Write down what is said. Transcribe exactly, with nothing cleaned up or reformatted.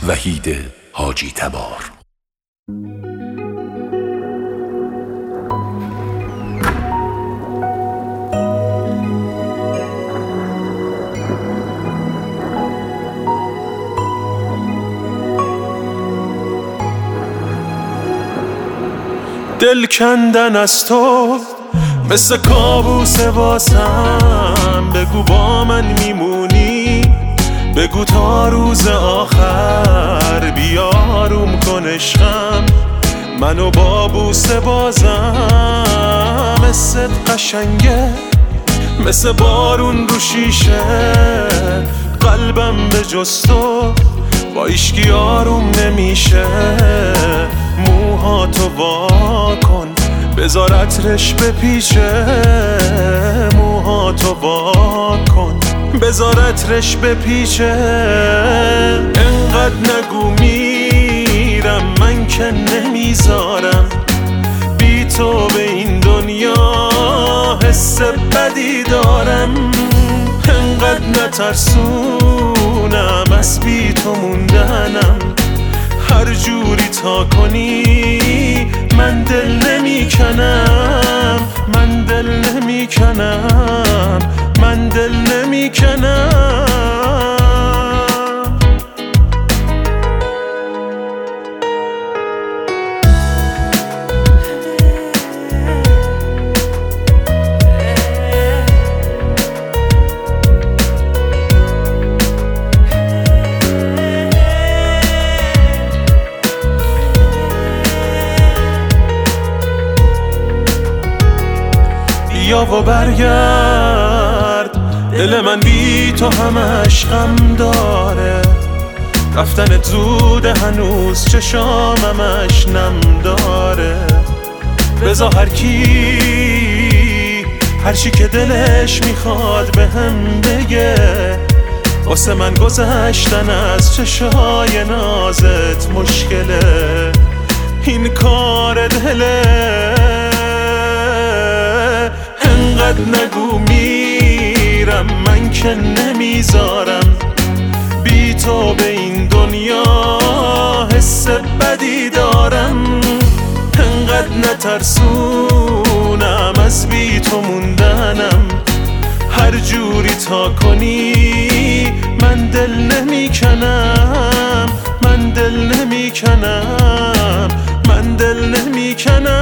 وحید حاجی تبار. دل کندن از تو مثل کابوس واسم، بگو با من میمونی، بگو تا روز آخر بیاروم کن عشقم، منو با بوسه بازم. مثل قشنگه مثل بارون رو شیشه، قلبم به جز تو با ایشکی آروم نمیشه. موهاتو وا کن بذار عطرش بپیچه، موهاتو وا کن بذار عطرش بپیچه. انقدر نگو میرم من که نمیذارم، بی تو به این دنیا حس بدی دارم. انقدر نترسونم از بی تو موندنم، هر جوری تا کنی من دل نمی کنم، من دل نمی کنم، من دل نمی کنم. بیا و برگرد، دل من بی تو همش غم داره، رفتنت زوده هنوز چشاممش نم داره. بذار هر کی هر چی که دلش میخواد به هم بگه، واسه من گذشتن از چشای نازت مشکله، این کار دله. انقدر نگو میرم من که نمیذارم، بی تو به این دنیا حس بدی دارم. انقدر نترسونم از بی تو موندنم، هر جوری تا کنی من دل نمی کنم، من دل نمی کنم، من دل نمی کنم.